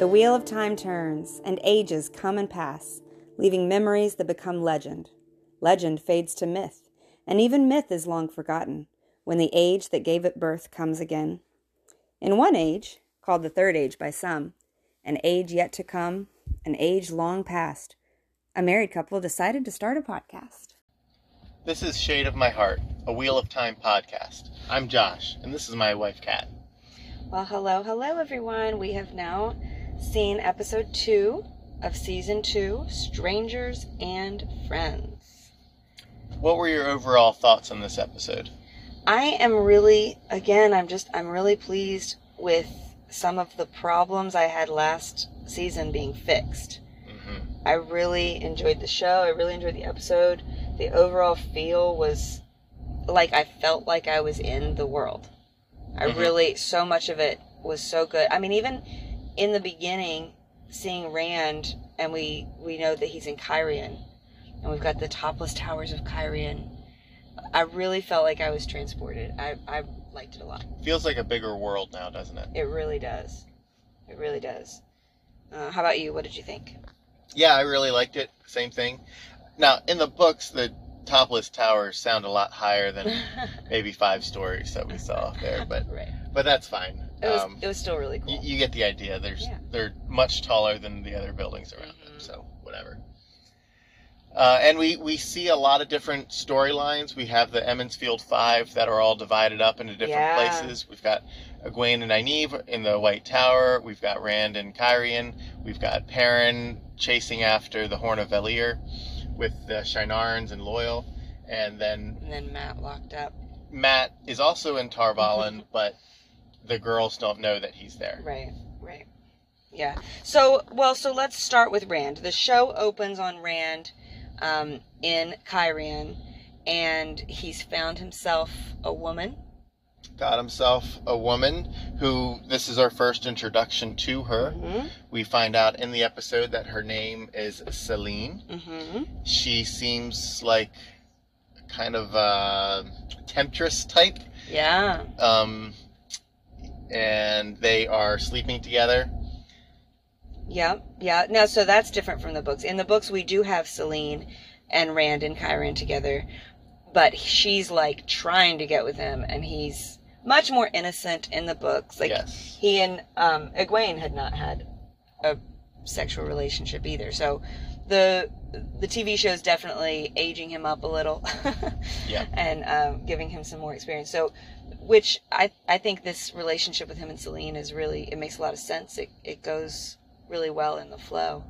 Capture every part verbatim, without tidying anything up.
The wheel of time turns, and ages come and pass, leaving memories that become legend. Legend fades to myth, and even myth is long forgotten when the age that gave it birth comes again. In one age, called the Third Age by some, an age yet to come, an age long past, a married couple decided to start a podcast. This is Shade of My Heart, a Wheel of Time podcast. I'm Josh, and this is my wife, Kat. Well, hello, hello, everyone. We have now seen episode two of season two, Strangers and Friends. What were your overall thoughts on this episode? I am really, again, I'm just, I'm really pleased with some of the problems I had last season being fixed. Mm-hmm. I really enjoyed the show. I really enjoyed the episode. The overall feel was like I felt like I was in the world. I mm-hmm. really, so much of it was so good. I mean, even in the beginning, seeing Rand, and we, we know that he's in Cairhien, and we've got the topless towers of Cairhien. I really felt like I was transported. I, I liked it a lot. Feels like a bigger world now, doesn't it? It really does. It really does. Uh, how about you? What did you think? Yeah, I really liked it. Same thing. Now, in the books, the topless towers sound a lot higher than maybe five stories that we saw there, but right. but that's fine. It was um, it was still really cool. Y- you get the idea. There's yeah. They're much taller than the other buildings around mm-hmm. them, so whatever. Uh, and we, we see a lot of different storylines. We have the Emond's Field Five that are all divided up into different yeah. places. We've got Egwene and Nynaeve in the White Tower. We've got Rand and Cairhien. We've got Perrin chasing after the Horn of Valir with the Shienarans and Loial. And then... And then Mat locked up. Mat is also in Tar Valon, but the girls don't know that he's there. Right, right. Yeah. So, well, so let's start with Rand. The show opens on Rand... Um, in Cairhien, and he's found himself a woman. Got himself a woman who, this is our first introduction to her. Mm-hmm. We find out in the episode that her name is Selene. Mm-hmm. She seems like kind of a temptress type. Yeah. Um, and they are sleeping together. Yeah, yeah. Now, so that's different from the books. In the books, we do have Selene and Rand and Cairhien together, but she's like trying to get with him, and he's much more innocent in the books. Like yes. he and um, Egwene had not had a sexual relationship either. So the the T V show is definitely aging him up a little, yeah, and um, giving him some more experience. So, which I I think this relationship with him and Selene is really, it makes a lot of sense. It it goes really well in the flow.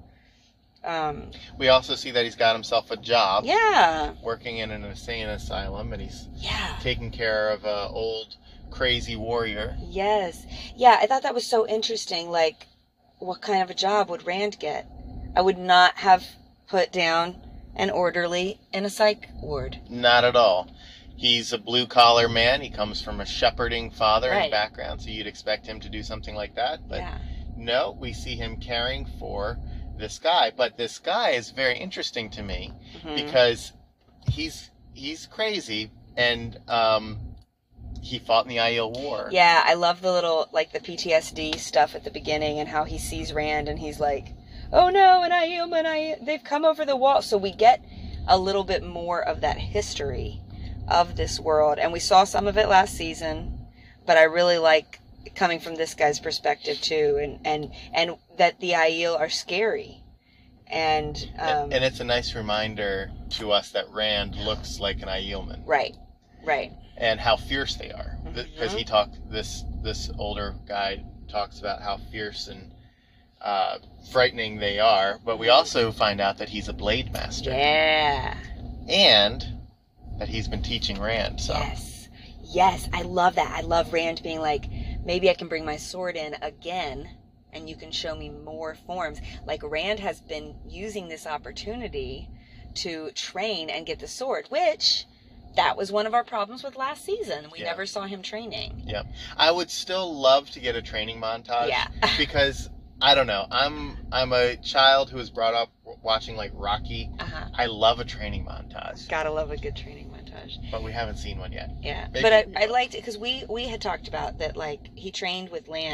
Um, we also see that he's got himself a job. Yeah. Working in an insane asylum, and he's yeah. taking care of an old crazy warrior. Yes. Yeah, I thought that was so interesting. Like, what kind of a job would Rand get? I would not have put down an orderly in a psych ward. Not at all. He's a blue-collar man. He comes from a shepherding father right. and background, so you'd expect him to do something like that. But yeah. no, we see him caring for this guy. But this guy is very interesting to me mm-hmm. because he's he's crazy, and um, he fought in the Aiel War. Yeah, I love the little, like, the P T S D stuff at the beginning and how he sees Rand and he's like, oh no, and Aiel, and I, they've come over the wall. So we get a little bit more of that history of this world. And we saw some of it last season, but I really like coming from this guy's perspective too, and and and that the Aiel are scary, and um, and, and it's a nice reminder to us that Rand looks like an Aielman, right, right, and how fierce they are. Because mm-hmm. he talked this this older guy talks about how fierce and uh, frightening they are, but we also find out that he's a blade master. Yeah, and that he's been teaching Rand. So yes, yes, I love that. I love Rand being like, maybe I can bring my sword in again and you can show me more forms. Like, Rand has been using this opportunity to train and get the sword, which that was one of our problems with last season. We yeah. never saw him training. Yeah. I would still love to get a training montage. Yeah. because, I don't know, I'm I'm a child who was brought up watching, like, Rocky. Uh-huh. I love a training montage. Gotta love a good training montage. But we haven't seen one yet. Yeah. Maybe but I, I liked it because we, we had talked about that, like, he trained with Lan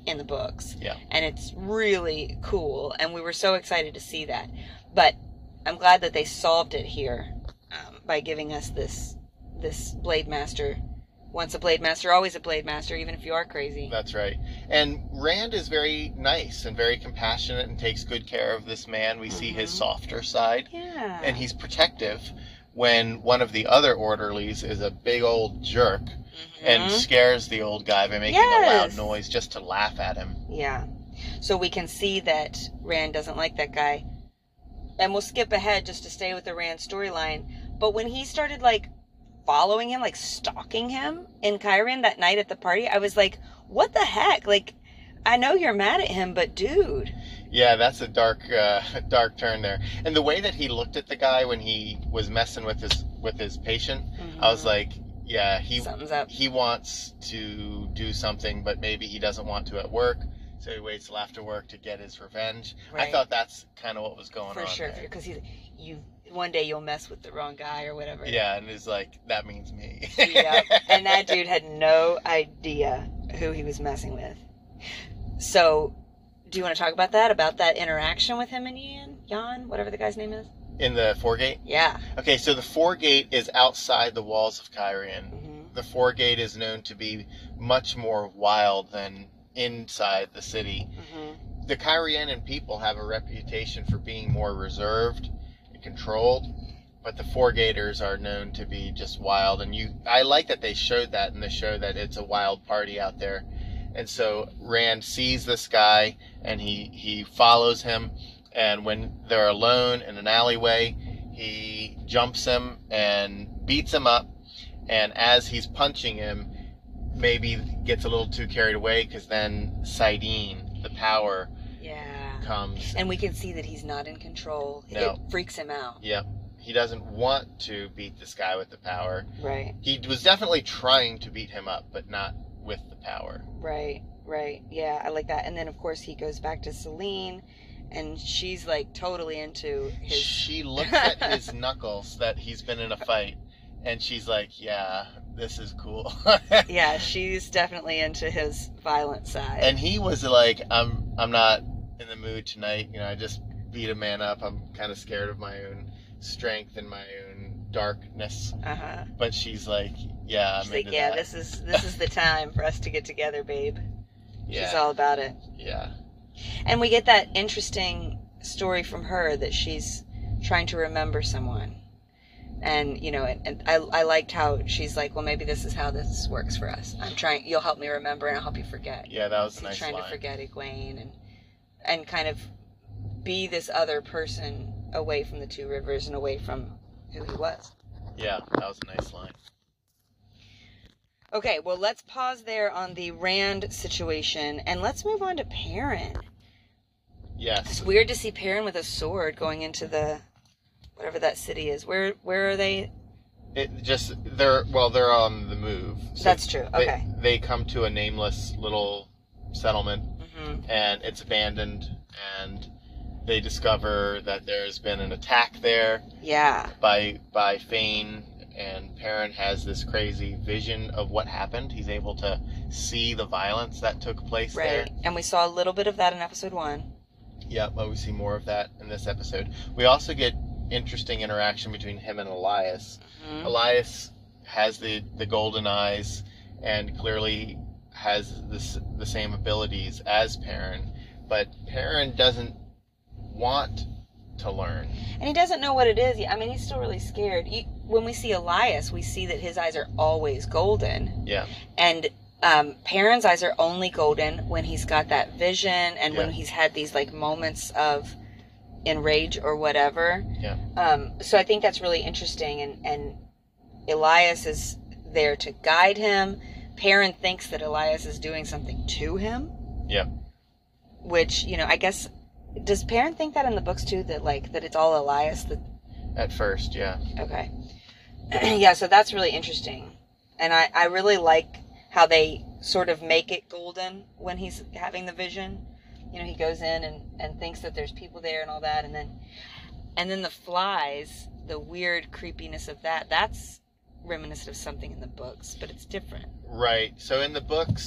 in the books. Yeah. And it's really cool. And we were so excited to see that. But I'm glad that they solved it here um, by giving us this this Blade Master. Once a Blade Master, always a Blade Master, even if you are crazy. That's right. And Rand is very nice and very compassionate and takes good care of this man. We mm-hmm. see his softer side. Yeah. And he's protective when one of the other orderlies is a big old jerk mm-hmm. and scares the old guy by making yes. a loud noise just to laugh at him. Yeah. So we can see that Rand doesn't like that guy. And we'll skip ahead just to stay with the Rand storyline. But when he started, like, following him, like stalking him in Cairhien that night at the party, I was like, what the heck? Like, I know you're mad at him, but dude. Yeah, that's a dark uh, dark turn there. And the way that he looked at the guy when he was messing with his with his patient, mm-hmm. I was like, yeah, he Something's up. he wants to do something, but maybe he doesn't want to at work. So he waits till after work to get his revenge. Right. I thought that's kind of what was going For on. For sure, because he, you, one day you'll mess with the wrong guy or whatever. Yeah, and he's like, that means me. Yeah, and that dude had no idea who he was messing with. So, do you want to talk about that? About that interaction with him and Ian? Jan? Whatever the guy's name is? In the Foregate? Yeah. Okay, so the Foregate is outside the walls of Cairhien. Mm-hmm. The Foregate is known to be much more wild than inside the city. Mm-hmm. The Cairhienan people have a reputation for being more reserved and controlled, but the Foregaters are known to be just wild. And you, I like that they showed that in the show, that it's a wild party out there. And so Rand sees this guy and he, he follows him. And when they're alone in an alleyway, he jumps him and beats him up. And as he's punching him, maybe gets a little too carried away, because then Saidin, the power, yeah. comes. And we can see that he's not in control. No. It freaks him out. Yep. He doesn't want to beat this guy with the power. Right. He was definitely trying to beat him up, but not with the power. Right, right. Yeah, I like that. And then, of course, he goes back to Selene, and she's, like, totally into his... She looks at his knuckles that he's been in a fight, and she's like, yeah, this is cool. Yeah, she's definitely into his violent side. And he was like, I'm I'm not in the mood tonight. You know, I just beat a man up. I'm kind of scared of my own strength and my own darkness. Uh-huh. But she's like, yeah, I'm she's into like, yeah, that. this is this is the time for us to get together, babe. Yeah. She's all about it. Yeah. And we get that interesting story from her that she's trying to remember someone. And, you know, and, and I, I liked how she's like, well, maybe this is how this works for us. I'm trying, you'll help me remember and I'll help you forget. Yeah, that was she's a nice trying line. to forget Egwene and, and kind of be this other person away from the Two Rivers and away from who he was. Yeah, that was a nice line. Okay, well, let's pause there on the Rand situation and let's move on to Perrin. Yes. It's weird to see Perrin with a sword going into the... whatever that city is. Where where are they? It just they're well they're on the move. So That's true. Okay. They, they come to a nameless little settlement, mm-hmm. and it's abandoned, and they discover that there's been an attack there. Yeah. By by Fane, and Perrin has this crazy vision of what happened. He's able to see the violence that took place right. there. And we saw a little bit of that in episode one. Yeah, but we see more of that in this episode. We also get interesting interaction between him and Elias. Mm-hmm. Elias has the, the golden eyes and clearly has this, the same abilities as Perrin, but Perrin doesn't want to learn. And he doesn't know what it is. I mean, he's still really scared. You, when we see Elias, we see that his eyes are always golden. Yeah. And um, Perrin's eyes are only golden when he's got that vision and yeah. when he's had these like moments of enrage or whatever. Yeah. Um, so I think that's really interesting, and, and Elias is there to guide him. Perrin thinks that Elias is doing something to him. Yeah. Which, you know, I guess, does Perrin think that in the books too, that like that it's all Elias that... At first, yeah. Okay. Yeah, so that's really interesting. And I, I really like how they sort of make it golden when he's having the vision. You know, he goes in and, and thinks that there's people there and all that, and then and then the flies, the weird creepiness of that, that's reminiscent of something in the books, but it's different. Right. So in the books,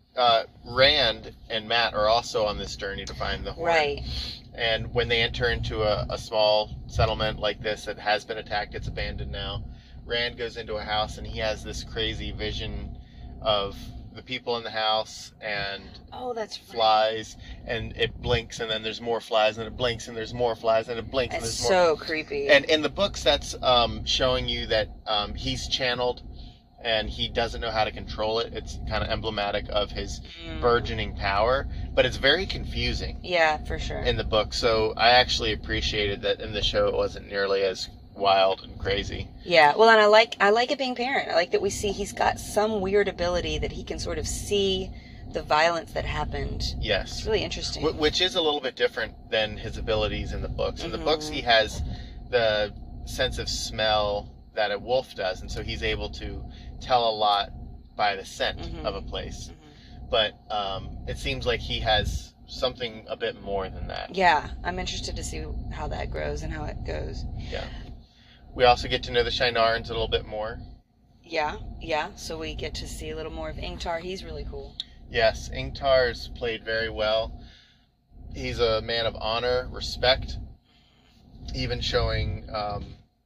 uh, Rand and Mat are also on this journey to find the horn. Right. And when they enter into a, a small settlement like this that has been attacked, it's abandoned now, Rand goes into a house and he has this crazy vision of the people in the house and oh, that's flies, right. And it blinks and then there's more flies and it blinks and there's more flies and it blinks that's and there's more. So creepy. And in the books, that's um, showing you that um, he's channeled and he doesn't know how to control it. It's kind of emblematic of his mm. burgeoning power, but it's very confusing. Yeah, for sure. In the book, so I actually appreciated that in the show it wasn't nearly as wild and crazy. Yeah, well, and I like I like it being Perrin. I like that we see he's got some weird ability that he can sort of see the violence that happened. Yes. It's really interesting. W- which is a little bit different than his abilities in the books. In mm-hmm. the books, he has the sense of smell that a wolf does, and so he's able to tell a lot by the scent mm-hmm. of a place. Mm-hmm. But um, it seems like he has something a bit more than that. Yeah, I'm interested to see how that grows and how it goes. Yeah. We also get to know the Shienarans a little bit more. Yeah, yeah. So we get to see a little more of Ingtar. He's really cool. Yes, Ingtar is played very well. He's a man of honor, respect, even showing... Um,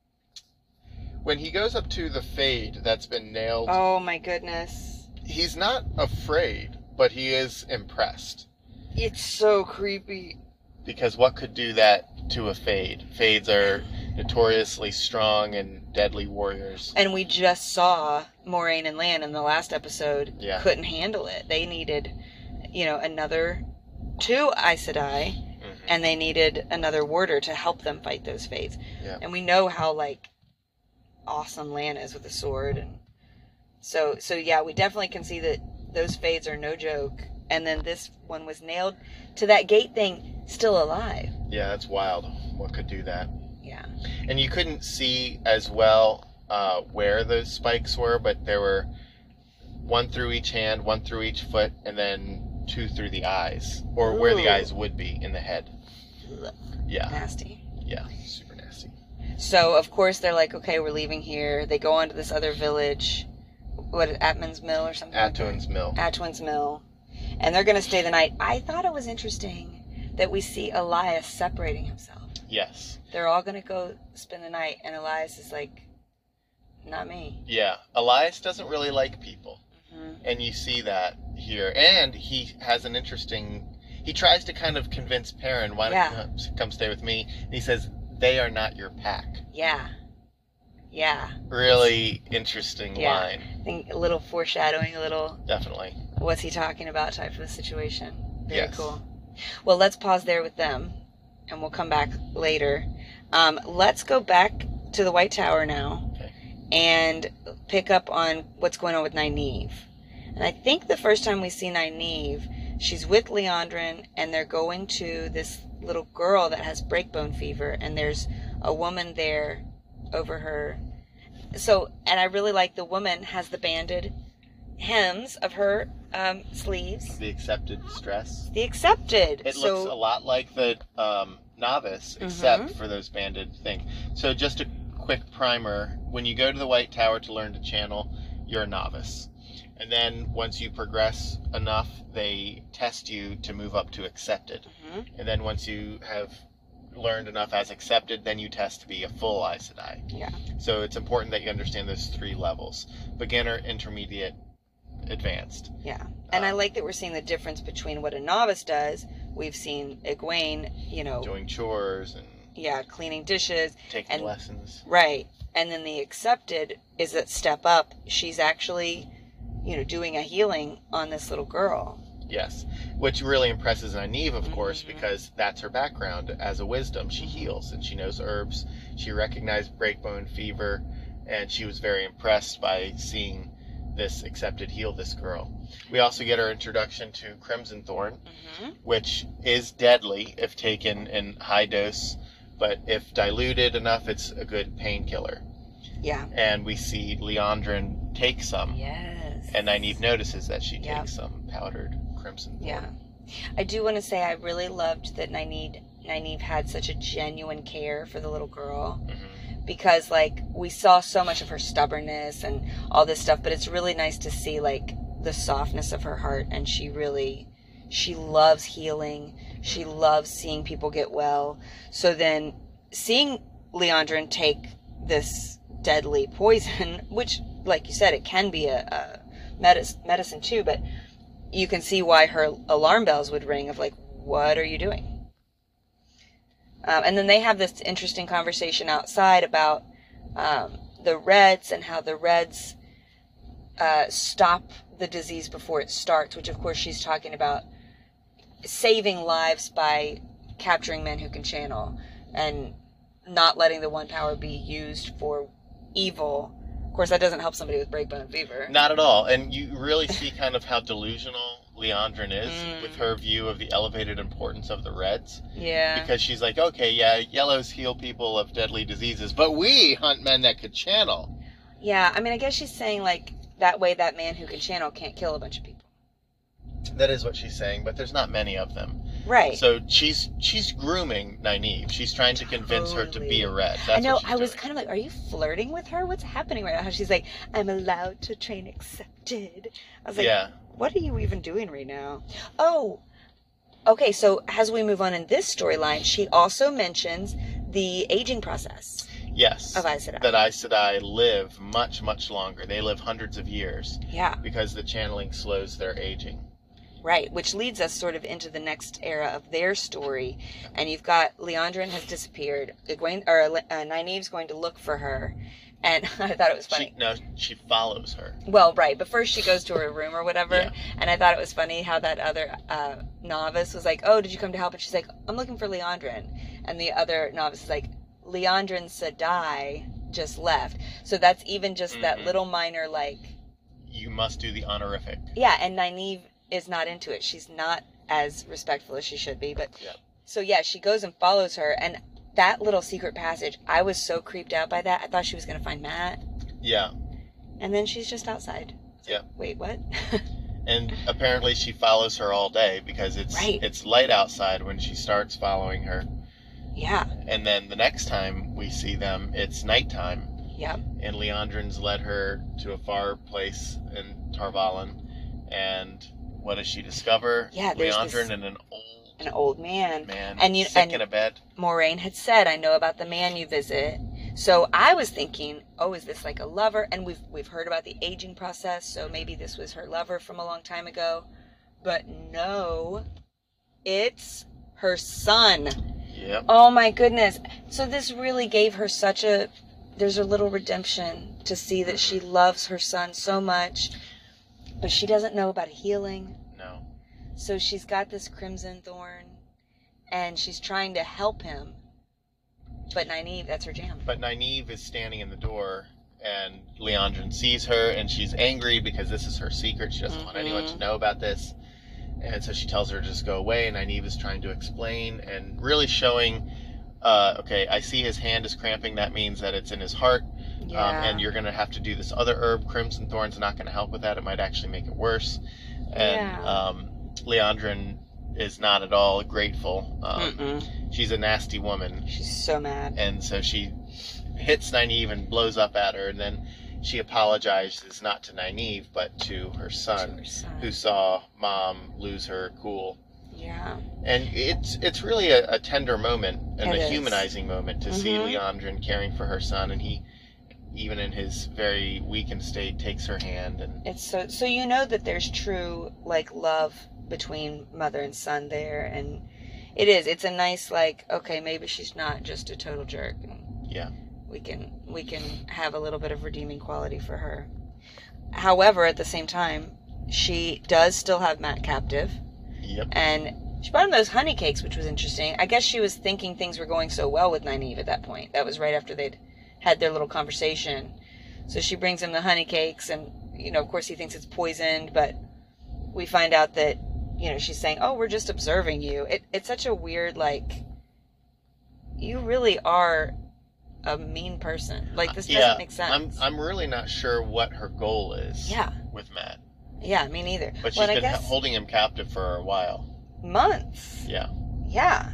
when he goes up to the Fade that's been nailed... Oh, my goodness. He's not afraid, but he is impressed. It's so creepy. Because what could do that to a Fade? Fades are notoriously strong and deadly warriors. And we just saw Moiraine and Lan in the last episode yeah. couldn't handle it. They needed, you know, another two Aes Sedai, mm-hmm. and they needed another warder to help them fight those Fades. Yeah. And we know how, like, awesome Lan is with a sword. And so, so yeah, we definitely can see that those Fades are no joke. And then this one was nailed to that gate thing, still alive. Yeah, that's wild. What could do that? Yeah. And you couldn't see as well uh, where those spikes were, but there were one through each hand, one through each foot, and then two through the eyes, or Ooh. Where the eyes would be in the head. Ugh. Yeah. Nasty. Yeah, super nasty. So, of course, they're like, okay, we're leaving here. They go on to this other village. What, Atman's Mill or something? Atuen's like Mill. Atuen's Mill. And they're going to stay the night. I thought it was interesting that we see Elias separating himself. Yes. They're all going to go spend the night, and Elias is like, not me. Yeah. Elias doesn't really like people. Mm-hmm. And you see that here. And he has an interesting... He tries to kind of convince Perrin, why don't yeah. you come stay with me? And he says, they are not your pack. Yeah. Yeah. Really interesting yeah. line. I think a little foreshadowing, a little... Definitely. What's he talking about type of a situation. Very yes. cool. Well, let's pause there with them, and we'll come back later. Um, let's go back to the White Tower now, okay. and pick up on what's going on with Nynaeve. And I think the first time we see Nynaeve, she's with Liandrin, and they're going to this little girl that has breakbone fever, and there's a woman there over her. So, and I really like the woman has the banded hems of her um, sleeves. The accepted stress. The accepted. It so, looks a lot like the um, novice, except mm-hmm. for those banded things. So just a quick primer. When you go to the White Tower to learn to channel, you're a novice. And then once you progress enough, they test you to move up to accepted. Mm-hmm. And then once you have learned enough as accepted, then you test to be a full Aes Sedai. Yeah. So it's important that you understand those three levels. Beginner, intermediate, advanced. Yeah. And um, I like that we're seeing the difference between what a novice does. We've seen Egwene, you know... doing chores and... yeah, cleaning dishes. Taking and, lessons. Right. And then the accepted is that step up. She's actually, you know, doing a healing on this little girl. Yes. Which really impresses Nynaeve, of mm-hmm. course, because that's her background as a wisdom. She heals, and she knows herbs. She recognized breakbone fever, and she was very impressed by seeing this accepted heal this girl. We also get our introduction to Crimson Thorn, mm-hmm. which is deadly if taken in high dose, but if diluted enough, it's a good painkiller. Yeah. And we see Liandrin take some. Yes. And Nynaeve notices that she yep. takes some powdered Crimson Thorn. Yeah. I do want to say I really loved that Nynaeve, Nynaeve had such a genuine care for the little girl. Mm-hmm. Because, like, we saw so much of her stubbornness and all this stuff, but it's really nice to see, like, the softness of her heart, and she really, she loves healing. She loves seeing people get well. So then seeing Liandrin take this deadly poison, which, like you said, it can be a, a medicine, medicine too, but you can see why her alarm bells would ring of like, what are you doing? Um, and then they have this interesting conversation outside about um, the Reds and how the Reds uh, stop the disease before it starts, which of course she's talking about saving lives by capturing men who can channel and not letting the one power be used for evil. Of course, that doesn't help somebody with breakbone fever. Not at all. And you really see kind of how delusional Liandrin is mm. with her view of the elevated importance of the Reds. Yeah. Because she's like, okay, yeah, yellows heal people of deadly diseases, but we hunt men that could channel. Yeah, I mean, I guess she's saying, like, that way that man who can channel can't kill a bunch of people. That is what she's saying, but there's not many of them. Right. So she's she's grooming Nynaeve. She's trying to convince totally. her to be a Red. That's I know. What she's I was doing. kind of like, are you flirting with her? What's happening right now? How she's like, I'm allowed to train accepted. I was like, yeah. What are you even doing right now? Oh, okay. So as we move on in this storyline, she also mentions the aging process. Yes. Of Aes Sedai. That Aes Sedai live much, much longer. They live hundreds of years. Yeah. Because the channeling slows their aging. Right, which leads us sort of into the next era of their story. And you've got Liandrin has disappeared. Egwene, or uh, Nynaeve's going to look for her. And I thought it was funny. She, no, she follows her. Well, right. But first she goes to her room or whatever. Yeah. And I thought it was funny how that other uh, novice was like, oh, did you come to help? And she's like, I'm looking for Liandrin. And the other novice is like, Liandrin Sedai just left. So that's even just mm-hmm. that little minor, like... You must do the honorific. Yeah, and Nynaeve is not into it. She's not as respectful as she should be. But yep. So yeah, she goes and follows her, and that little secret passage, I was so creeped out by that. I thought she was going to find Mat. Yeah. And then she's just outside. Yeah. Wait, what? And apparently she follows her all day because it's right. it's light outside when she starts following her. Yeah. And then the next time we see them, it's nighttime. Yep. And Liandrin's led her to a far place in Tar Valon, and what does she discover? Yeah, there's Liandrin this, and an old an old man, man and you sick and in a bed. Moiraine had said, "I know about the man you visit." So I was thinking, "Oh, is this like a lover?" And we've we've heard about the aging process, so maybe this was her lover from a long time ago. But no, it's her son. Yep. Oh my goodness! So this really gave her such a. There's a little redemption to see that she loves her son so much. But she doesn't know about healing. No. So she's got this crimson thorn, and she's trying to help him. But Nynaeve, that's her jam. But Nynaeve is standing in the door, and Liandrin sees her, and she's angry because this is her secret. She doesn't mm-hmm. want anyone to know about this. And so she tells her to just go away, and Nynaeve is trying to explain and really showing, uh, okay, I see his hand is cramping. That means that it's in his heart. Yeah. Um, and you're going to have to do this other herb. Crimson Thorn's not going to help with that. It might actually make it worse. And yeah. um, Liandrin is not at all grateful. Um, she's a nasty woman. She's so mad. And so she hits Nynaeve and blows up at her. And then she apologizes not to Nynaeve, but to her son, to her son. who saw Mom lose her cool. Yeah. And it's it's really a, a tender moment and it a is. humanizing moment to mm-hmm. see Liandrin caring for her son, and he, even in his very weakened state, takes her hand. And it's so so you know that there's true like love between mother and son there, and it is it's a nice like okay, maybe she's not just a total jerk. Yeah. We can we can have a little bit of redeeming quality for her. However, at the same time, she does still have Mat captive. Yep. And she brought him those honey cakes, which was interesting. I guess she was thinking things were going so well with Nynaeve at that point. That was right after they'd had their little conversation. So she brings him the honey cakes, and, you know, of course he thinks it's poisoned, but we find out that, you know, she's saying, oh, we're just observing you. It, it's such a weird, like, you really are a mean person. Like, this doesn't yeah, make sense. I'm, I'm really not sure what her goal is yeah. with Mat. Yeah, me neither. But she's well, been guess holding him captive for a while. Months. Yeah. Yeah.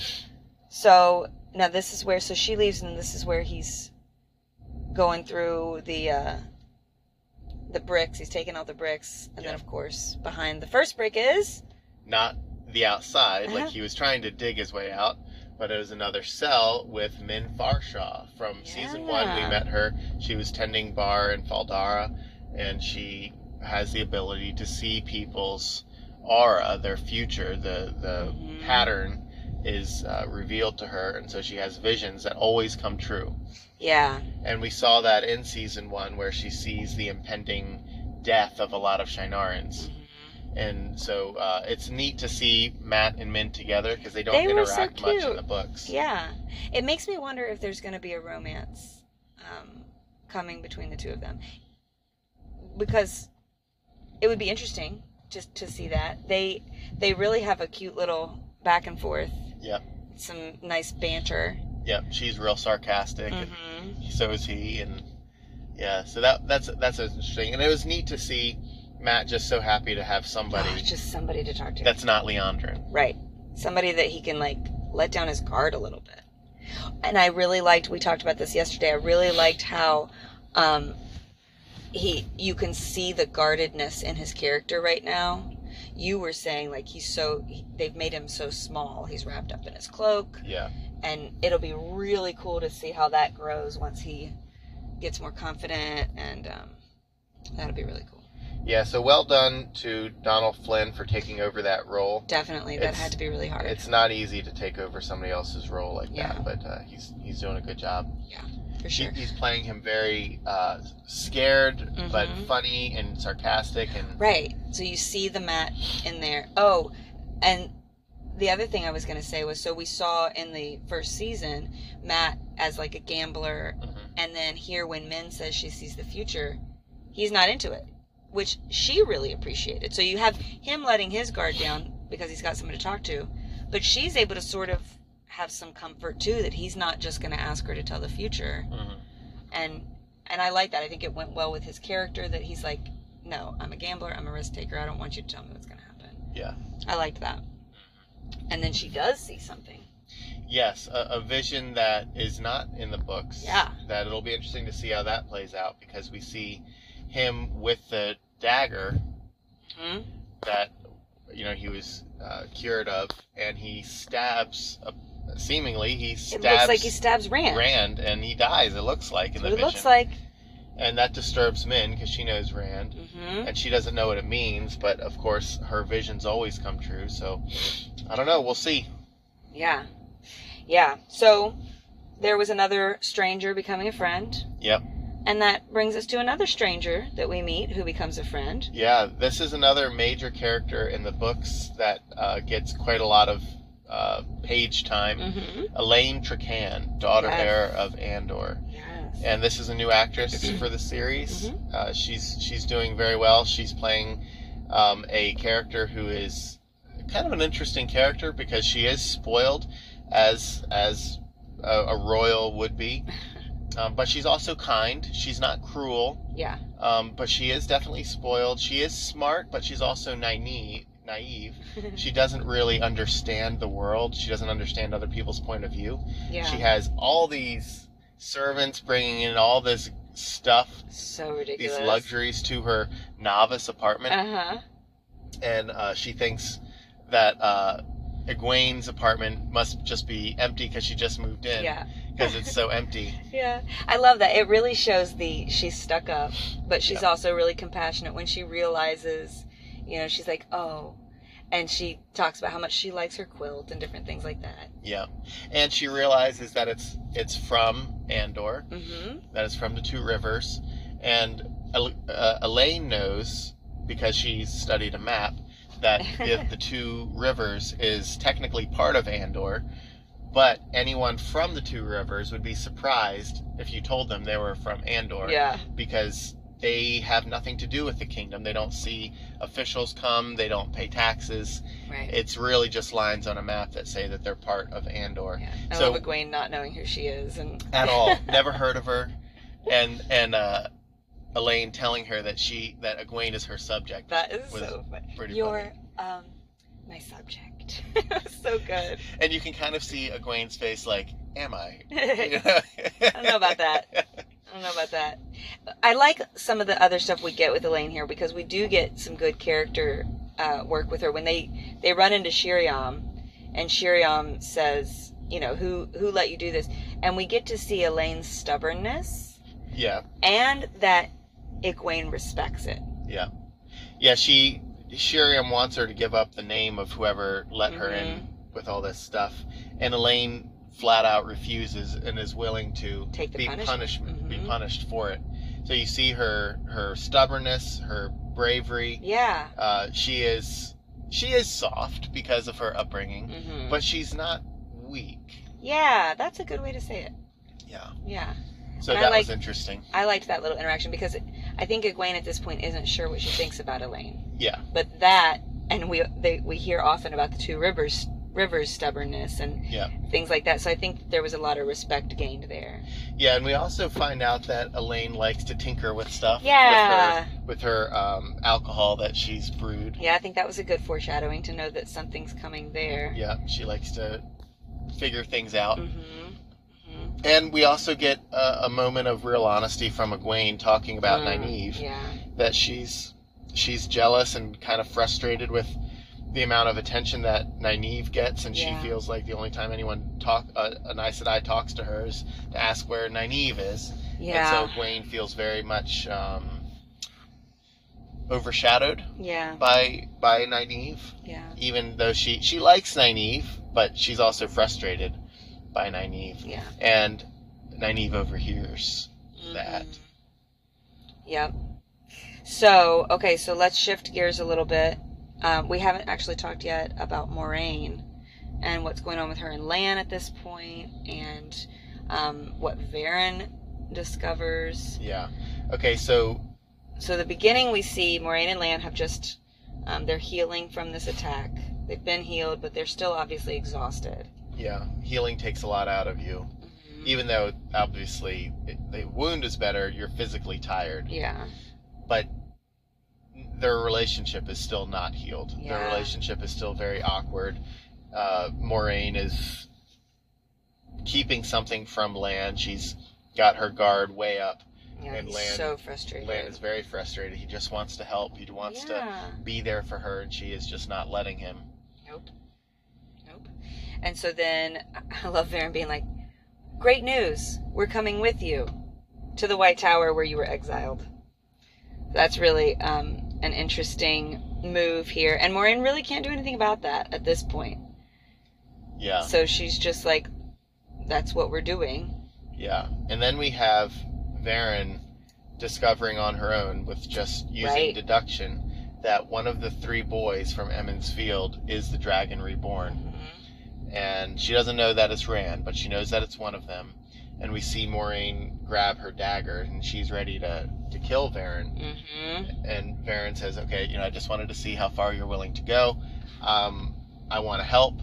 So, now this is where, so she leaves, and this is where he's going through the, uh, the bricks. He's taking out the bricks. And yeah. then, of course, behind the first brick is... Not the outside, uh-huh. like he was trying to dig his way out, but it was another cell with Min Farshaw. From yeah. season one, we met her. She was tending bar in Faldara, and she has the ability to see people's aura, their future. The, the mm-hmm. pattern is uh, revealed to her, and so she has visions that always come true. Yeah. And we saw that in season one, where she sees the impending death of a lot of Shinarans. Mm-hmm. And so uh, it's neat to see Matt and Min together, because they don't they interact so much in the books. Yeah. It makes me wonder if there's going to be a romance um, coming between the two of them. Because it would be interesting just to see that. They they really have a cute little back and forth. Yep. Some nice banter. Yep. She's real sarcastic, mm-hmm. and so is he. And yeah, so that that's that's interesting. And it was neat to see Matt just so happy to have somebody. Oh, just somebody to talk to. That's not Leandrin. Right. Somebody that he can, like, let down his guard a little bit. And I really liked, we talked about this yesterday, I really liked how um, he, you can see the guardedness in his character right now. You were saying, like, he's so, he, they've made him so small. He's wrapped up in his cloak. Yeah. And it'll be really cool to see how that grows once he gets more confident, and um, that'll be really cool. Yeah, so well done to Donald Flynn for taking over that role. Definitely, that it's, had to be really hard. It's not easy to take over somebody else's role like yeah. that, but uh, he's he's doing a good job. Yeah, for sure. He, he's playing him very uh, scared, mm-hmm. but funny and sarcastic. and Right, so you see the Matt in there. Oh, and the other thing I was going to say was, so we saw in the first season, Matt as like a gambler, mm-hmm. and then here when Min says she sees the future, he's not into it, which she really appreciated. So you have him letting his guard down because he's got somebody to talk to, but she's able to sort of have some comfort too, that he's not just going to ask her to tell the future. Mm-hmm. And and I like that. I think it went well with his character, that he's like, no, I'm a gambler, I'm a risk taker, I don't want you to tell me what's going to happen. Yeah. I liked that. And then she does see something. Yes, a, a vision that is not in the books. Yeah. That it'll be interesting to see how that plays out, because we see him with the dagger mm-hmm. that, you know, he was uh, cured of, and he stabs, uh, seemingly he stabs... It looks like he stabs Rand. Rand, and he dies, it looks like, in That's the what vision. It looks like. And that disturbs Min, because she knows Rand, mm-hmm. and she doesn't know what it means, but of course her visions always come true, so I don't know, we'll see. Yeah. Yeah, so there was another stranger becoming a friend. Yep. And that brings us to another stranger that we meet who becomes a friend. Yeah, this is another major character in the books that uh, gets quite a lot of uh, page time. Mm-hmm. Elaine Tracan, daughter yes. heir of Andor. Yes. And this is a new actress for the series. Mm-hmm. Uh, she's she's doing very well. She's playing um, a character who is kind of an interesting character, because she is spoiled as as a, a royal would be. Um, but she's also kind. She's not cruel. Yeah. Um, but she is definitely spoiled. She is smart, but she's also naive. Naive. She doesn't really understand the world. She doesn't understand other people's point of view. Yeah. She has all these servants bringing in all this stuff. So ridiculous. These luxuries to her novice apartment. Uh-huh. And uh, she thinks that uh, Egwene's apartment must just be empty because she just moved in. Yeah. Because it's so empty. Yeah. I love that. It really shows the, she's stuck up, but she's yeah. also really compassionate when she realizes, you know, she's like, oh, and she talks about how much she likes her quilt and different things like that. Yeah. And she realizes that it's it's from Andor, mm-hmm. that it's from the Two Rivers, and uh, Elaine knows, because she's studied a map, that if the Two Rivers is technically part of Andor, but anyone from the Two Rivers would be surprised if you told them they were from Andor. Yeah. Because they have nothing to do with the kingdom. They don't see officials come. They don't pay taxes. Right. It's really just lines on a map that say that they're part of Andor. Yeah. I so, love Egwene not knowing who she is. and At all. Never heard of her. And and uh, Elaine telling her that she that Egwene is her subject. That is so funny. Pretty You're funny. um my subject. So good. And you can kind of see Egwene's face like, am I? I don't know about that. I I don't know about that. I like some of the other stuff we get with Elaine here because we do get some good character uh, work with her. When they, they run into Shiriam, and Shiriam says, you know, who who let you do this? And we get to see Elaine's stubbornness. Yeah. And that Egwene respects it. Yeah. Yeah, she, Shiriam wants her to give up the name of whoever let mm-hmm. her in with all this stuff. And Elaine flat out refuses and is willing to Take the be punishment. punishment, Mm-hmm. be punished for it. So you see her her stubbornness, her bravery. Yeah. Uh, she is she is soft because of her upbringing, mm-hmm. but she's not weak. Yeah, that's a good way to say it. Yeah. Yeah. So and that liked, was interesting. I liked that little interaction because it, I think Egwene at this point isn't sure what she thinks about Elaine. Yeah. But that, and we they, we hear often about the two rivers rivers stubbornness and yeah. things like that. So I think there was a lot of respect gained there. Yeah, and we also find out that Elaine likes to tinker with stuff. Yeah. With her, with her um, alcohol that she's brewed. Yeah, I think that was a good foreshadowing to know that something's coming there. Yeah, she likes to figure things out. Mm-hmm. Mm-hmm. And we also get a, a moment of real honesty from Egwene talking about mm, Nynaeve. Yeah. That she's she's jealous and kind of frustrated with the amount of attention that Nynaeve gets, and yeah. she feels like the only time anyone talk uh, an Aes Sedai talks to her is to ask where Nynaeve is. Yeah. And so Egwene feels very much um, overshadowed. Yeah. By by Nynaeve. Yeah. Even though she she likes Nynaeve, but she's also frustrated by Nynaeve. Yeah. And Nynaeve overhears mm-hmm. that. Yep. So okay, so let's shift gears a little bit. Um, we haven't actually talked yet about Moiraine and what's going on with her and Lan at this point, and um, what Varen discovers. Yeah. Okay, so... So the beginning we see Moiraine and Lan have just... Um, they're healing from this attack. They've been healed, but they're still obviously exhausted. Yeah. Healing takes a lot out of you. Mm-hmm. Even though, obviously, it, the wound is better, you're physically tired. Yeah. But... their relationship is still not healed. Yeah. Their relationship is still very awkward. Uh, Moiraine is keeping something from Lan. She's got her guard way up. Yeah, and he's Lan, so frustrated. Lan is very frustrated. He just wants to help. He wants yeah. to be there for her, and she is just not letting him. Nope. Nope. And so then, I love Varen being like, great news. We're coming with you to the White Tower where you were exiled. That's really... Um, an interesting move here. And Moiraine really can't do anything about that at this point. Yeah. So she's just like, that's what we're doing. Yeah. And then we have Varen discovering on her own with just using right. deduction that one of the three boys from Emond's Field is the Dragon Reborn. Mm-hmm. And she doesn't know that it's Rand, but she knows that it's one of them. And we see Moiraine grab her dagger, and she's ready to, to kill Varen. Mm-hmm. And Varen says, okay, you know, I just wanted to see how far you're willing to go. Um, I want to help,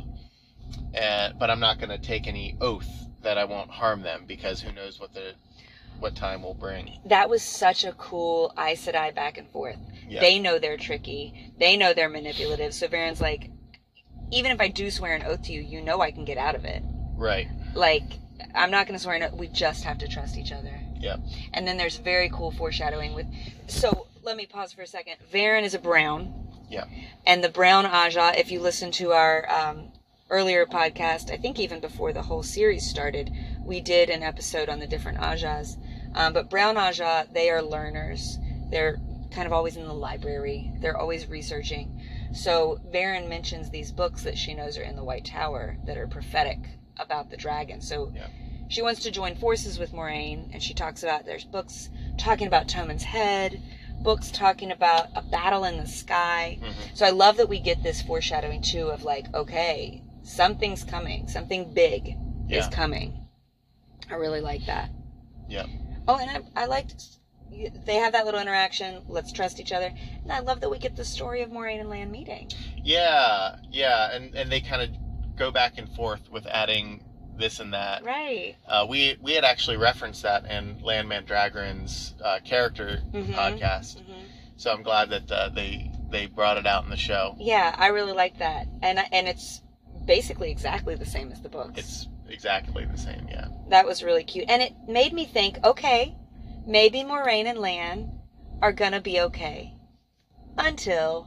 and, but I'm not going to take any oath that I won't harm them, because who knows what the what time will bring. That was such a cool Aes Sedai back and forth. Yeah. They know they're tricky. They know they're manipulative. So Varen's like, even if I do swear an oath to you, you know I can get out of it. Right. Like... I'm not going to swear an oath. We just have to trust each other. Yeah. And then there's very cool foreshadowing with... So, let me pause for a second. Varen is a brown. Yeah. And the brown Aja, if you listen to our um, earlier podcast, I think even before the whole series started, we did an episode on the different Ajas. Um, but brown Aja, they are learners. They're kind of always in the library. They're always researching. So, Varen mentions these books that she knows are in the White Tower that are prophetic about the dragon. So yeah. she wants to join forces with Moiraine, and she talks about there's books talking about Tommen's head, books talking about a battle in the sky. Mm-hmm. So I love that we get this foreshadowing too of like, okay, something's coming, something big yeah. is coming. I really like that. Yeah. Oh, and I, I liked they have that little interaction. Let's trust each other, and I love that we get the story of Moiraine and Lan meeting. Yeah, yeah, and and they kind of go back and forth with adding this and that. Right. Uh, we we had actually referenced that in Lan Mandragoran's uh, character mm-hmm. podcast. Mm-hmm. So I'm glad that uh, they they brought it out in the show. Yeah, I really like that, and and it's basically exactly the same as the books. It's exactly the same. Yeah. That was really cute, and it made me think. Okay, maybe Moiraine and Lan are gonna be okay. Until...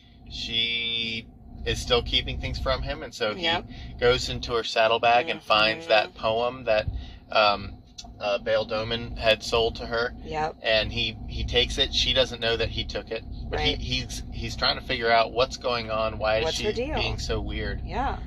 She is still keeping things from him, and so he Yep. goes into her saddlebag mm-hmm. and finds that poem that um, uh, Bayle Domon had sold to her. Yep. And he, he takes it. She doesn't know that he took it. But right. he, he's he's trying to figure out what's going on. Why what's is she being so weird? Yeah.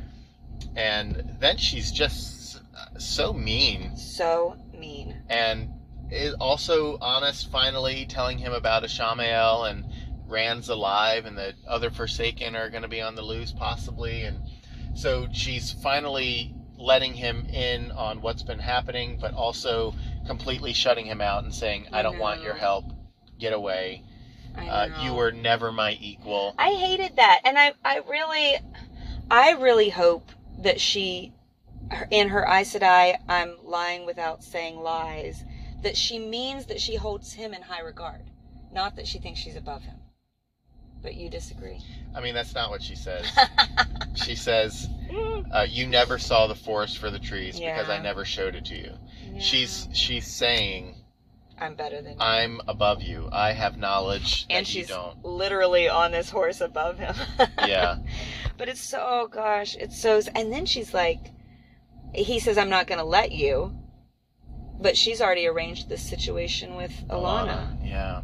And then she's just so mean. So mean. And is also honest, finally, telling him about Ishamael and Rand's alive and the other Forsaken are going to be on the loose, possibly. And so she's finally letting him in on what's been happening, but also completely shutting him out and saying, I, I don't know. want your help. Get away. I uh, know. You were never my equal. I hated that. And I, I really, I really hope that she, in her Aes Sedai, I'm lying without saying lies, that she means that she holds him in high regard, not that she thinks she's above him. But you disagree. I mean, that's not what she says. She says, uh, you never saw the forest for the trees yeah. because I never showed it to you. Yeah. She's she's saying, I'm better than you. I'm above you. I have knowledge and that you don't. And she's literally on this horse above him. Yeah. But it's so, oh gosh, it's so... And then she's like, he says, I'm not going to let you. But she's already arranged this situation with Alanna. Alanna. Yeah.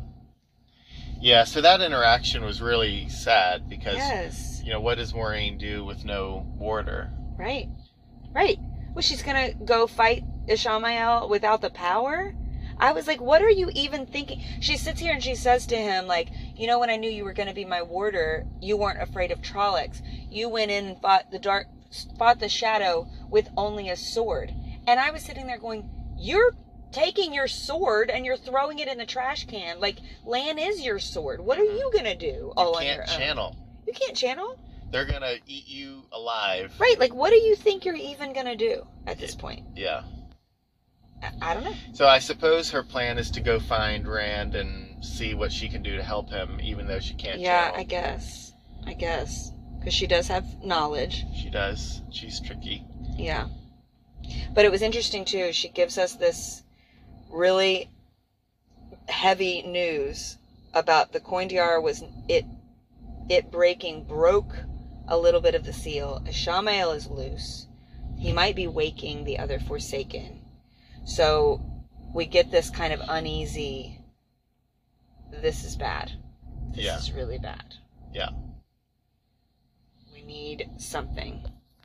Yeah, so that interaction was really sad because, yes. you know, what does Moiraine do with no warder? Right. Right. Well, she's going to go fight Ishamael without the power? I was like, what are you even thinking? She sits here and she says to him, like, you know, when I knew you were going to be my warder, you weren't afraid of Trollocs. You went in and fought the dark, fought the shadow with only a sword. And I was sitting there going, you're taking your sword and you're throwing it in the trash can. Like, Lan is your sword. What are you going to do all on your own? You can't channel. You can't channel? They're going to eat you alive. Right. Like, what do you think you're even going to do at this point? Yeah. I, I don't know. So I suppose her plan is to go find Rand and see what she can do to help him, even though she can't yeah, channel. I guess. I guess. Because she does have knowledge. She does. She's tricky. Yeah. But it was interesting, too. She gives us this really heavy news about the Coin-Tiara was it it breaking broke a little bit of the seal. Ishamael is loose. He might be waking the other Forsaken. So we get this kind of uneasy, this is bad. This yeah. is really bad. Yeah. We need something.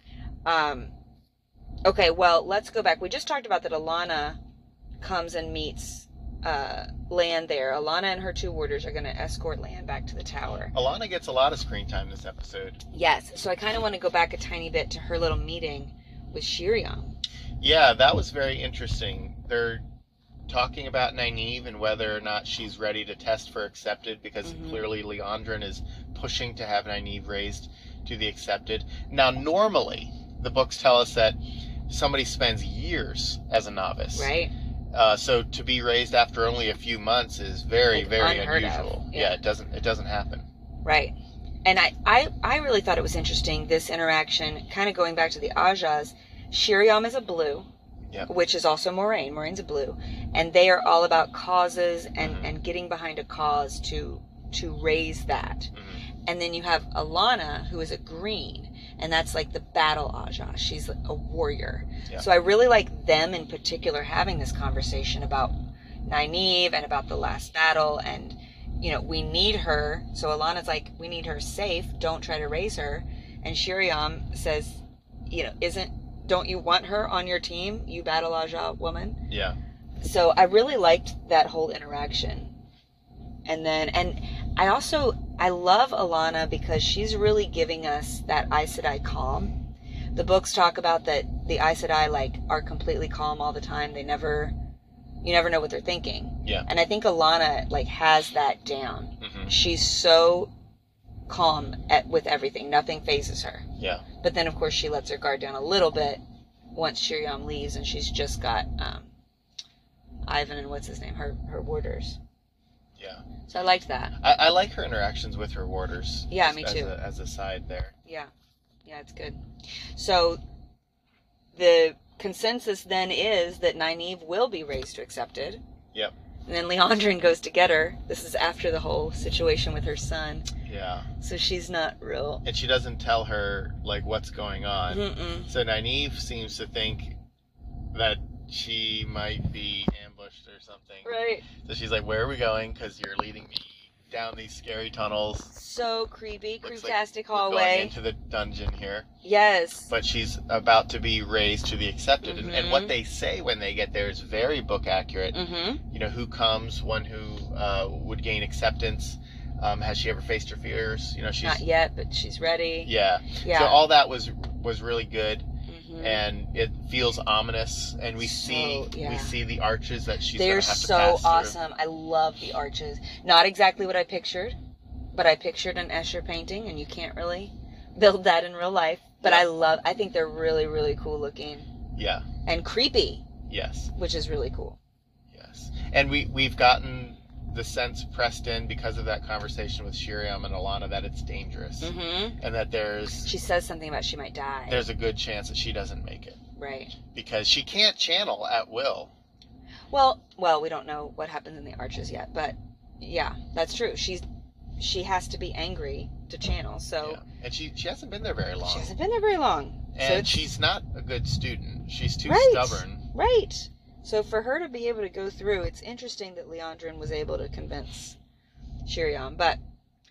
Um okay, well, let's go back. We just talked about that Alanna comes and meets uh, Lan there. Alanna and her two warders are going to escort Lan back to the tower. Alanna gets a lot of screen time this episode. Yes, so I kind of want to go back a tiny bit to her little meeting with Shiriam. Yeah, that was very interesting. They're talking about Nynaeve and whether or not she's ready to test for Accepted because mm-hmm. clearly Liandrin is pushing to have Nynaeve raised to the Accepted. Now, normally, the books tell us that somebody spends years as a novice. Right. Uh, so to be raised after only a few months is very, like very unusual. Yeah. yeah, it doesn't it doesn't happen. Right. And I, I, I really thought it was interesting, this interaction, kind of going back to the Ajahs. Shiriam is a blue, yep. which is also Moiraine. Moiraine's a blue. And they are all about causes and, mm-hmm. and getting behind a cause to to raise that. Mm-hmm. And then you have Alanna, who is a green. And that's like the battle Ajah. She's a warrior. Yeah. So I really like them in particular having this conversation about Nynaeve and about the last battle. And, you know, we need her. So Alanna's like, we need her safe. Don't try to raise her. And Shiriam says, you know, isn't, don't you want her on your team? You battle Ajah woman. Yeah. So I really liked that whole interaction. And then, and I also, I love Alanna because she's really giving us that Aes Sedai calm. The books talk about that the Aes Sedai, like, are completely calm all the time. They never, you never know what they're thinking. Yeah. And I think Alanna, like, has that down. Mm-hmm. She's so calm at, with everything. Nothing phases her. Yeah. But then, of course, she lets her guard down a little bit once Shiriam leaves and she's just got um, Ivan and what's his name, her, her warders. Yeah. So I liked that. I, I like her interactions with her warders. Yeah, me too. As a, as a side there. Yeah. Yeah, it's good. So the consensus then is that Nynaeve will be raised to Accepted. Yep. And then Liandrin goes to get her. This is after the whole situation with her son. Yeah. So she's not real. And she doesn't tell her, like, what's going on. Mm-mm. So Nynaeve seems to think that she might be ambushed or something. Right. So she's like, where are we going? Because you're leading me down these scary tunnels. So creepy, Looks creeptastic like hallway. We're going into the dungeon here. Yes. But she's about to be raised to the accepted. Mm-hmm. And, and what they say when they get there is very book accurate. Mm-hmm. You know, who comes, one who uh, would gain acceptance. Um, has she ever faced her fears? You know, she's Not yet, but she's ready. Yeah. Yeah. So all that was was really good. Mm-hmm. And it feels ominous, and we So, see yeah. we see the arches that she's They're gonna have to so pass through. awesome. I love the arches. Not exactly what I pictured, but I pictured an Escher painting, and you can't really build that in real life. But Yeah. I love. I think they're really, really cool looking Yeah. and creepy, Yes. which is really cool. Yes. And we we've gotten the sense pressed in because of that conversation with Shiriam and Alana that it's dangerous, Mm-hmm. and that there's She says something about she might die. there's a good chance that she doesn't make it Right. because she can't channel at will. Well, well, we don't know what happens in the arches yet, but yeah, that's true. She's she has to be angry to channel, so Yeah. And she she hasn't been there very long, she hasn't been there very long. So and it's- she's not a good student. She's too Right. stubborn. Right. So for her to be able to go through, it's interesting that Liandrin was able to convince Shiriam. But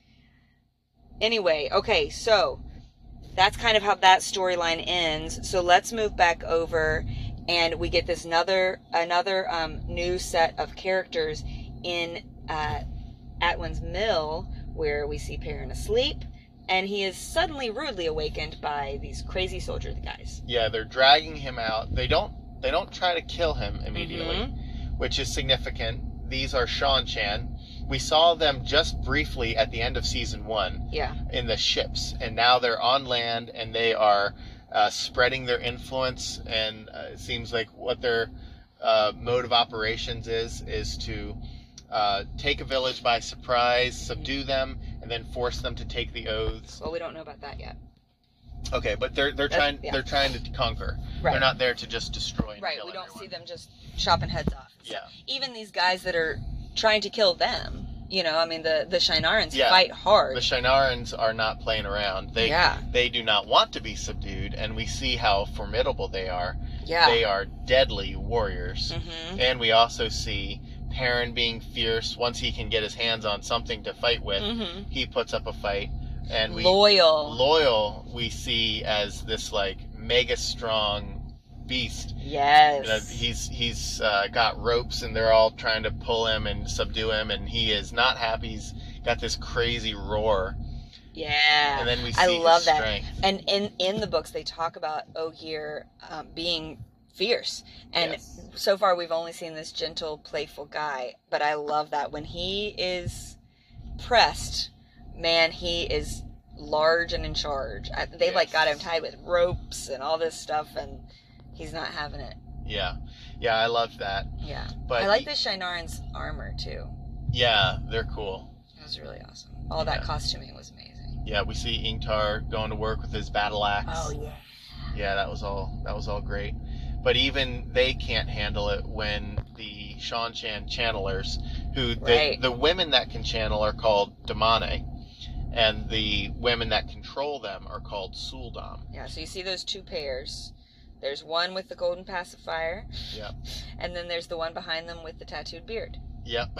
anyway, okay, so that's kind of how that storyline ends. So let's move back over, and we get this another another um, new set of characters in uh, Atwin's Mill, where we see Perrin asleep, and he is suddenly rudely awakened by these crazy soldier guys. Yeah, they're dragging him out. They don't they don't try to kill him immediately, Mm-hmm. which is significant. These are Seanchan. We saw them just briefly at the end of season one Yeah. in the ships, and now they're on land and they are uh, spreading their influence. And uh, it seems like what their uh, mode of operations is is to uh, take a village by surprise, subdue them, and then force them to take the oaths. Well, we don't know about that yet. Okay, but they're they're That's- trying yeah. they're trying to conquer. Right. They're not there to just destroy. And Right, kill we don't everyone. see them just chopping heads off. So Yeah. even these guys that are trying to kill them, you know, I mean, the, the Shinarans Yeah. fight hard. The Shinarans are not playing around. They Yeah. they do not want to be subdued, and we see how formidable they are. yeah. They are deadly warriors. Mm-hmm. And we also see Perrin being fierce. Once he can get his hands on something to fight with, Mm-hmm. he puts up a fight. And we Loyal. Loyal we see as this like mega strong beast. Yes. You know, he's he's uh, got ropes, and they're all trying to pull him and subdue him, and he is not happy. He's got this crazy roar, yeah. and then we see I love his that. strength. And in, in the books, they talk about Ogier um, being fierce. And Yes. so far, we've only seen this gentle, playful guy. But I love that. When he is pressed, man, he is large and in charge. I, they've like got him Yes. tied with ropes and all this stuff, and he's not having it. Yeah, yeah, I love that. Yeah. But I like he- the Shinaran's armor, too. Yeah, they're cool. It was really awesome. All that Yeah. costuming was amazing. Yeah, we see Ingtar going to work with his battle axe. Oh, yeah. Yeah, that was all that was all great. But even they can't handle it when the Seanchan channelers, who the, Right. the women that can channel are called Damane, and the women that control them are called Suldam. Yeah, so you see those two pairs. There's one with the golden pacifier, Yep. and then there's the one behind them with the tattooed beard. Yep.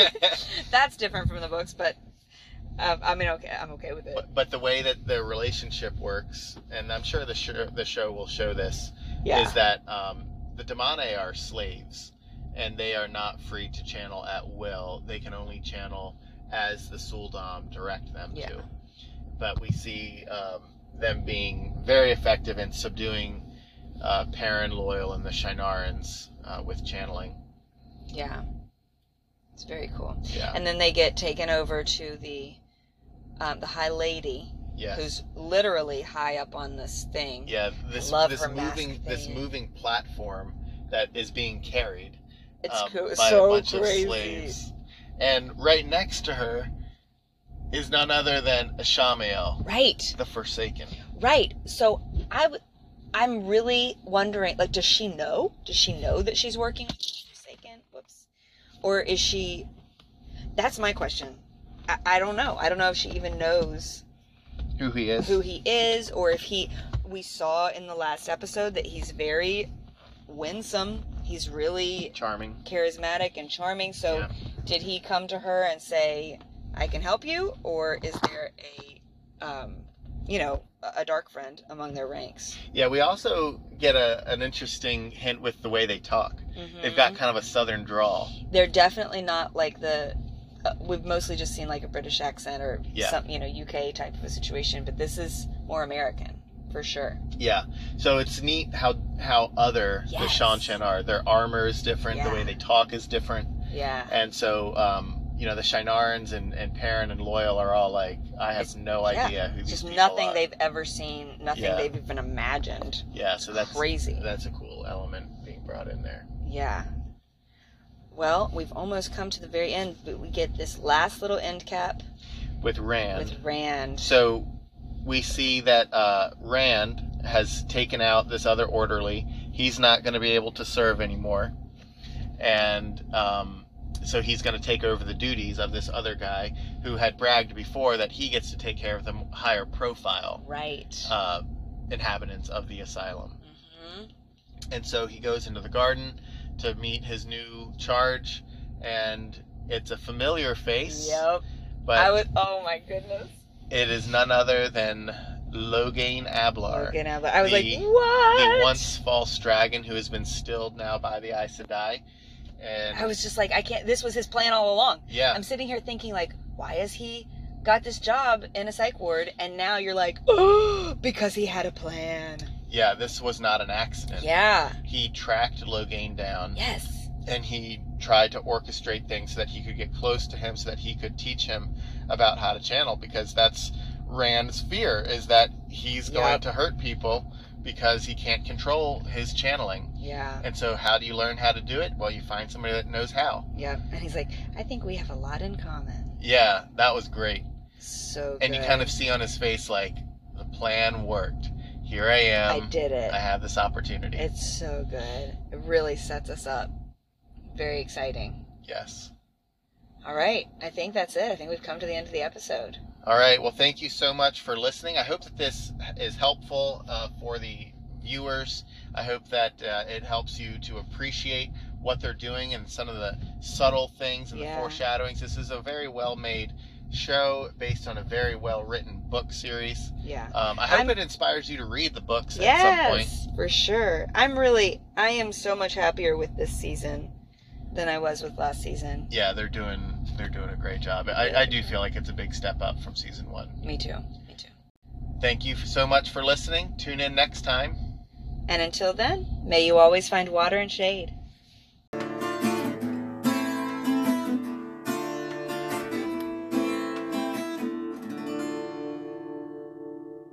That's different from the books, but um, I mean, okay, I'm okay with it. but, but the way that the relationship works, and I'm sure the show, the show will show this, Yeah. is that um, the Damane are slaves, and they are not free to channel at will. They can only channel as the Suldam direct them Yeah. to. But we see um, them being very effective in subduing uh, Perrin, Loyal, and the Shinarans uh, with channeling. Yeah. It's very cool. Yeah. And then they get taken over to the um, the High Lady, Yes. who's literally high up on this thing. Yeah. This Love this her mask moving this thing. moving platform that is being carried. It's um, cool. It's by so a bunch crazy. of slaves. And right next to her is none other than Ishamael, Right. the Forsaken. Right. So I w- I'm really wondering, like, does she know? Does she know that she's working with the Forsaken? Whoops. Or is she... That's my question. I, I don't know. I don't know if she even knows... Who he is. Who he is, or if he... We saw in the last episode that he's very winsome. He's really... Charming. Charismatic and charming. So yeah. Did he come to her and say, I can help you? Or is there a, um, you know, a dark friend among their ranks? Yeah, we also get a an interesting hint with the way they talk. Mm-hmm. They've got kind of a southern drawl. They're definitely not like the... Uh, we've mostly just seen like a British accent or yeah. some, you know, U K type of a situation, but this is more American for sure. Yeah. So it's neat how how other yes. the Seanchan are. Their armor is different. Yeah. The way they talk is different. Yeah. And so, um, you know, the Shienarans and, and Perrin and Loial are all like, I have it's, no yeah. idea who these just people nothing are. they've ever seen, nothing yeah. they've even imagined. Yeah. So that's crazy. That's a cool element being brought in there. Yeah. Well, we've almost come to the very end, but we get this last little end cap. With Rand. With Rand. So we see that uh, Rand has taken out this other orderly. He's not going to be able to serve anymore. And um, so he's going to take over the duties of this other guy who had bragged before that he gets to take care of the higher profile right. uh, inhabitants of the asylum. Mm-hmm. And so he goes into the garden to meet his new charge, and it's a familiar face. Yep. But I would. Oh my goodness. It is none other than Logain Ablar. Logain Ablar. I was the, like, what? The once false dragon who has been stilled now by the Aes Sedai. And I was just like, I can't. This was his plan all along. Yeah. I'm sitting here thinking, like, why has he got this job in a psych ward? And now you're like, oh, because he had a plan. Yeah, this was not an accident. Yeah. He tracked Logain down. Yes. And he tried to orchestrate things so that he could get close to him, so that he could teach him about how to channel, because that's Rand's fear, is that he's yep. going to hurt people because he can't control his channeling. Yeah. And so how do you learn how to do it? Well, you find somebody that knows how. Yeah. And he's like, I think we have a lot in common. Yeah, that was great. So good. And you kind of see on his face, like, the plan worked. Here I am. I did it. I have this opportunity. It's so good. It really sets us up. Very exciting. Yes. All right. I think that's it. I think we've come to the end of the episode. All right. Well, thank you so much for listening. I hope that this is helpful uh, for the viewers. I hope that uh, it helps you to appreciate what they're doing and some of the subtle things and yeah. the foreshadowings. This is a very well-made show based on a very well-written book series. Yeah. Um, I hope I'm, it inspires you to read the books yes, at some point. Yes, for sure. I'm really, I am so much happier with this season than I was with last season. Yeah, they're doing, they're doing a great job. I, I do feel like it's a big step up from season one. Me too. Me too. Thank you so much for listening. Tune in next time. And until then, may you always find water and shade.